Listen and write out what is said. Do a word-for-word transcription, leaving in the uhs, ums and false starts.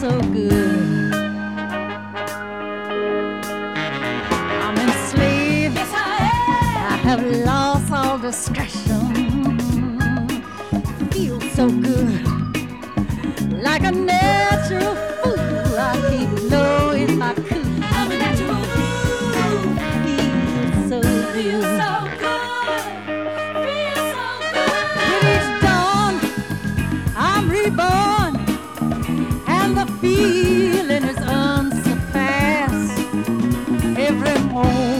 so good. I'm enslaved. Yes, I am. I have lost all discretion. Feels so good. Like a natural fool. I keep low in my cool. I'm a natural fool. Feels so good. Feels so good. Feels so good. With each dawn, I'm reborn. And the feeling is unsurpassed. Every moment